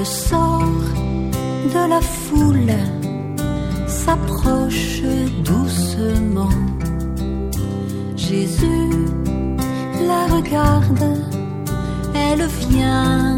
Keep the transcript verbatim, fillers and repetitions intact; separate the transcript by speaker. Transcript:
Speaker 1: sort de la foule, s'approche doucement. Jésus la regarde, elle vient